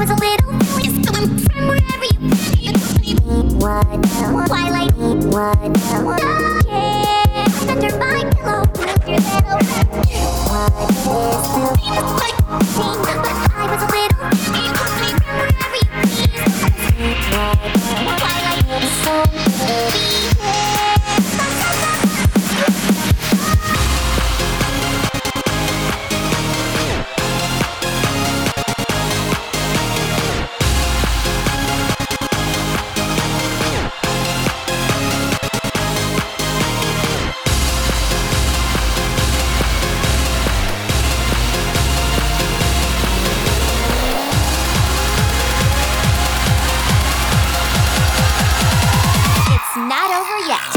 was a little fool, just going from wherever you can. What? Twilight. What? Yeah. Under my pillow, move your little red. What is the thing? But I was a little fool, just going from wherever you can. Twilight. So not over yet.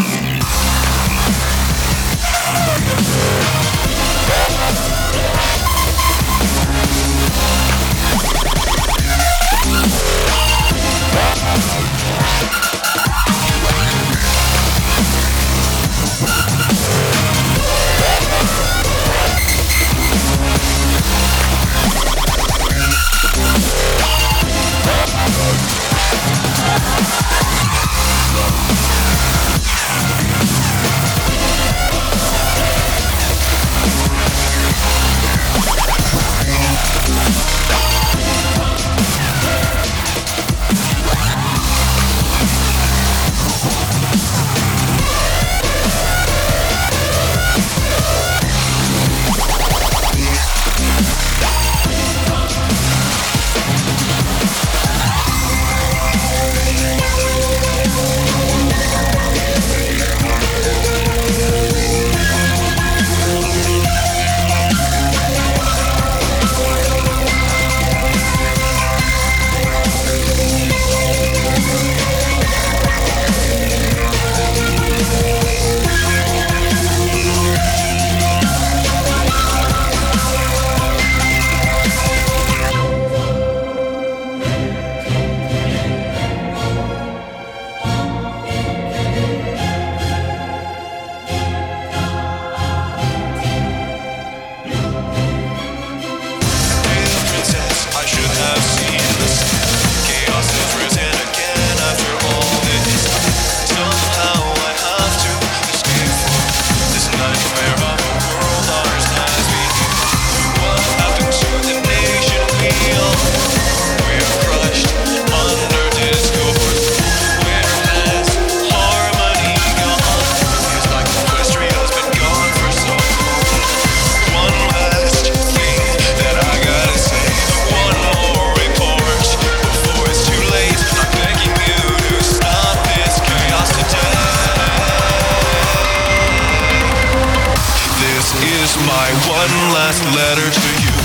My one last letter to you.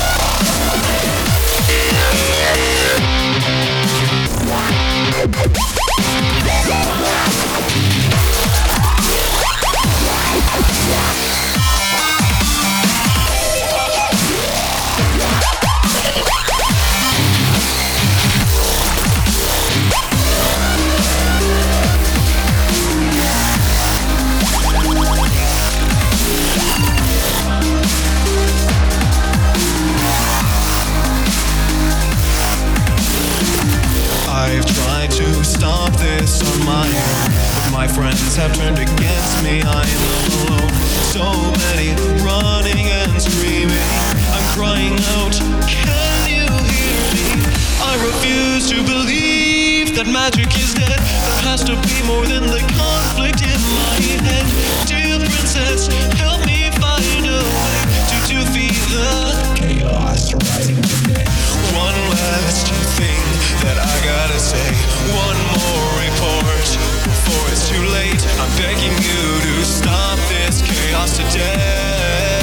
I've tried to stop this on my own, but my friends have turned against me. I'm alone. So many running and screaming. I'm crying out, can you hear me? I refuse to believe that magic is dead. There has to be more than the conflict in my head. Dear princess, help me find a way to defeat the chaos rising today. One last thing that I gotta say, one more report before it's too late. I'm begging you to stop this chaos today.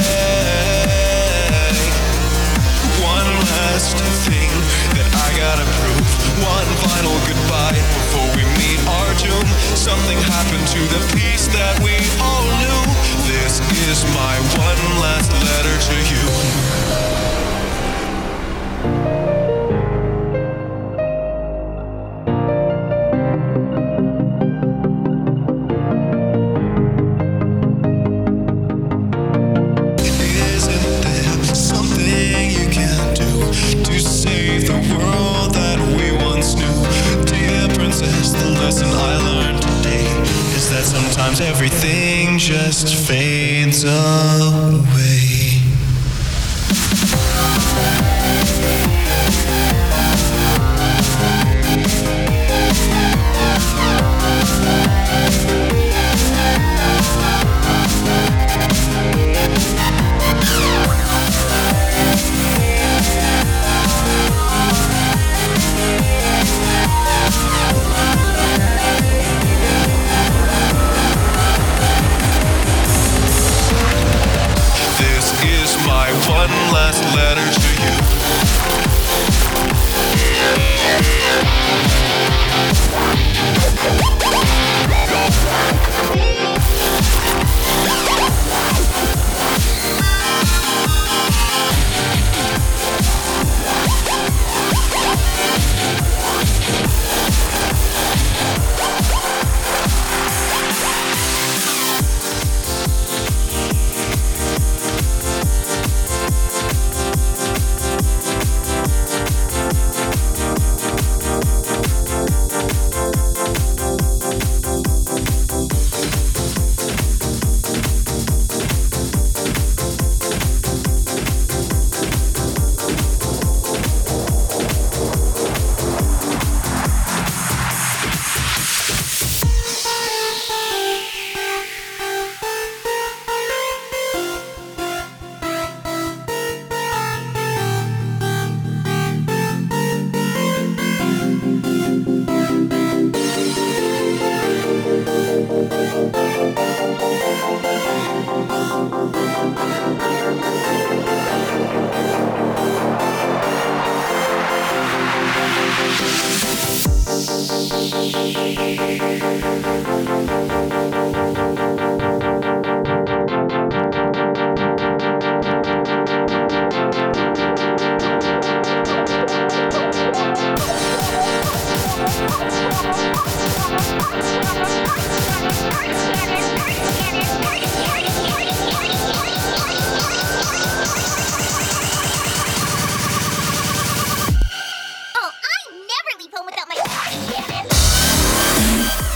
One last thing that I gotta prove, one final goodbye before we meet our doom. Something happened to the peace that we all knew. This is my one last letter to you. Isn't there something you can do to save the world? sometimes everything just fades away. One last letter to you. Oh, I never leave home without my...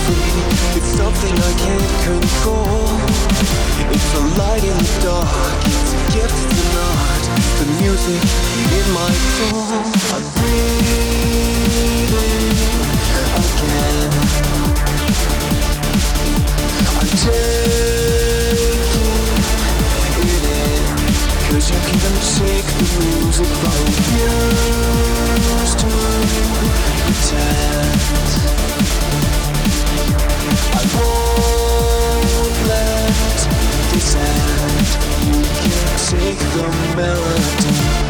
free. It's something I can't control. It's a light in the dark. It's a gift, it's an art. The music in my soul. I'm breathing again. I'm taking it in. 'Cause you can take the music from used to pretend. I won't let this end. You can take the melody.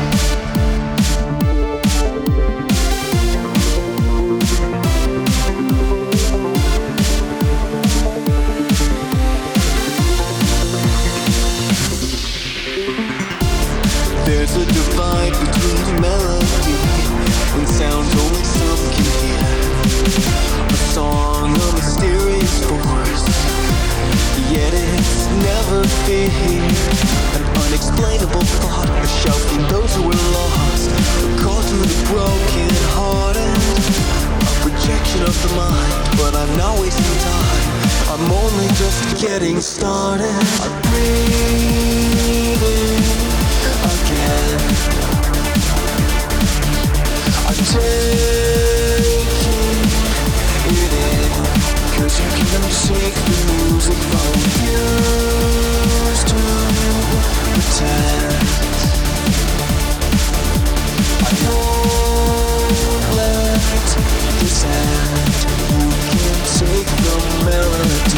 There's a divide between melody and sounds only some can hear. A song, a mysterious force, yet it's never feared. An unexplainable thought, a shout from those who are lost, a call to the broken hearted, a projection of the mind. But I'm not wasting time, I'm only just getting started. I'm breathing again. I'm taking it in. 'Cause you can take the music from used to pretend. I won't let this end. You can take the melody.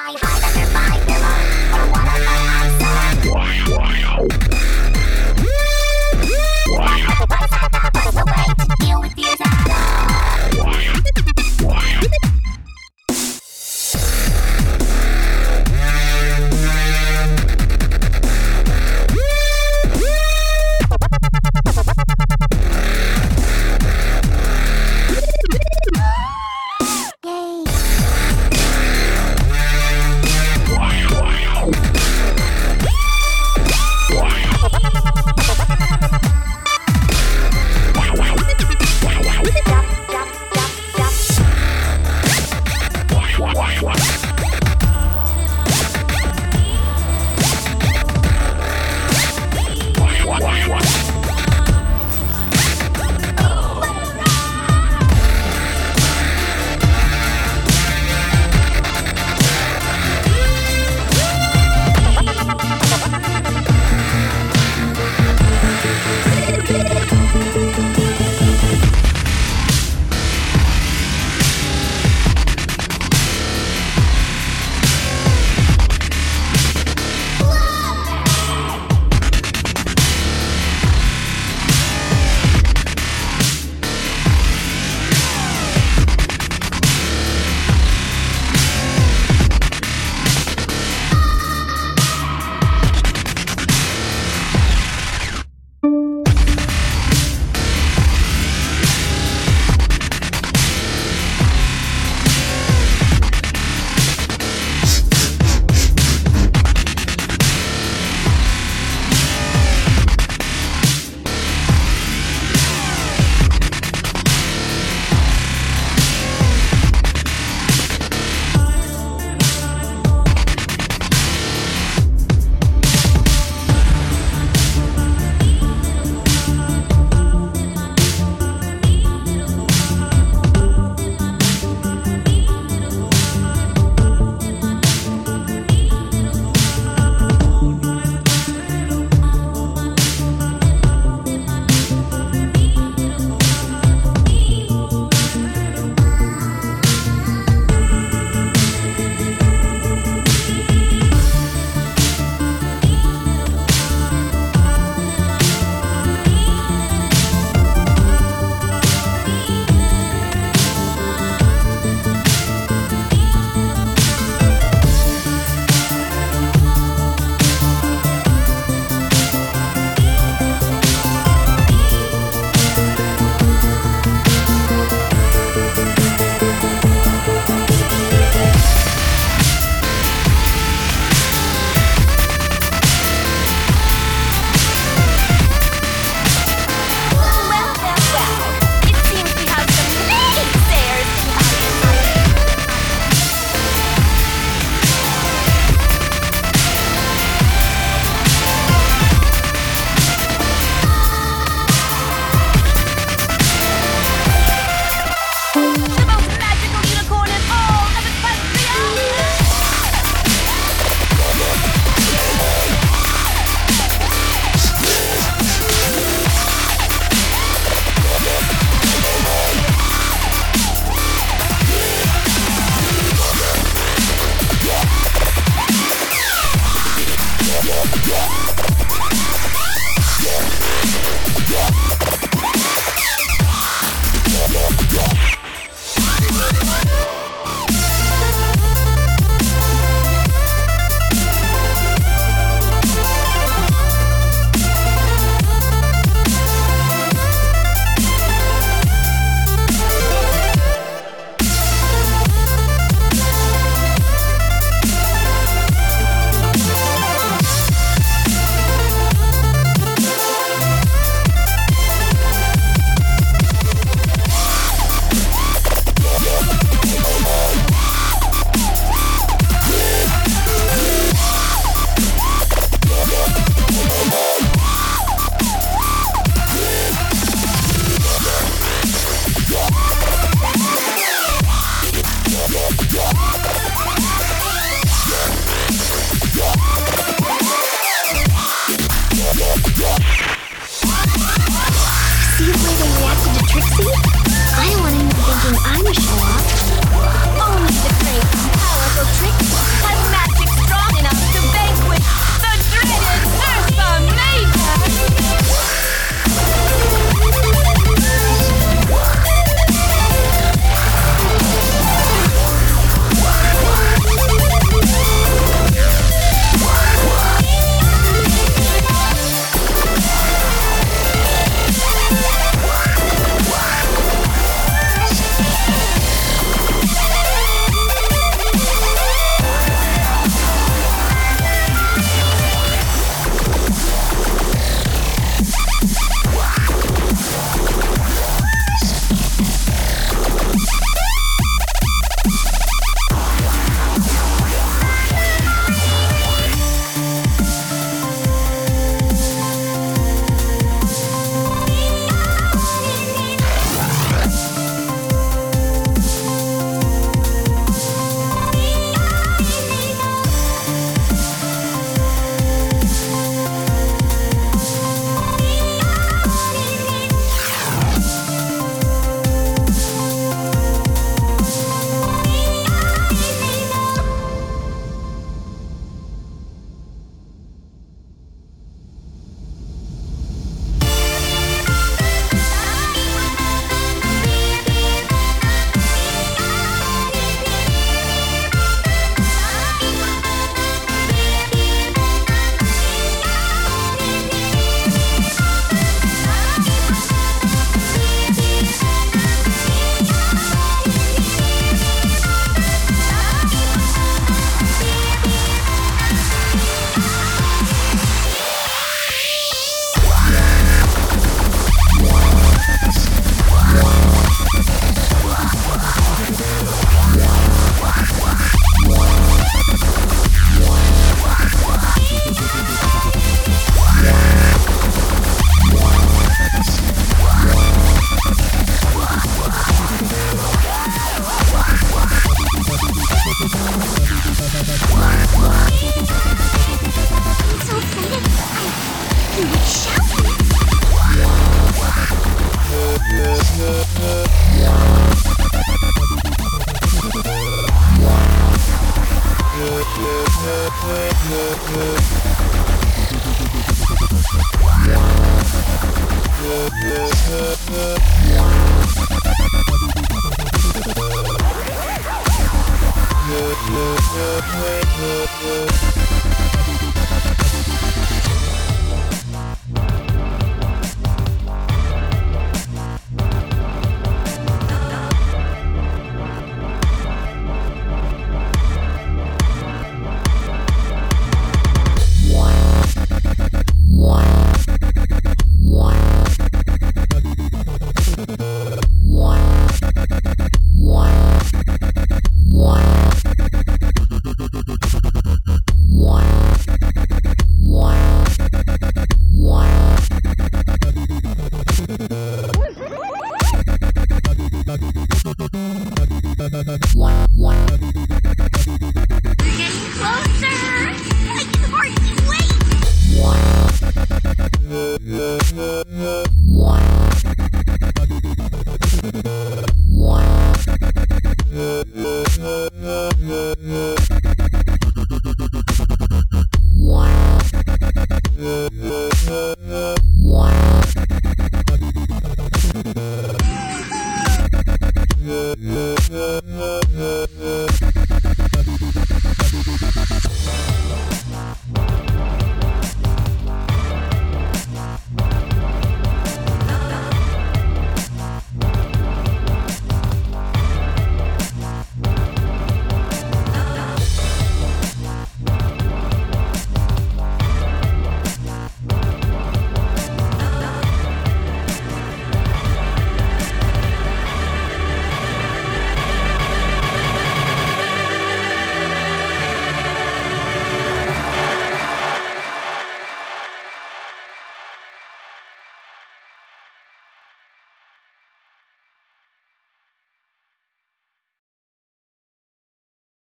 hide under my pillow. But I wanna find myself. What's the way to deal with these at all? I'm a show-off. Only the great, powerful trick has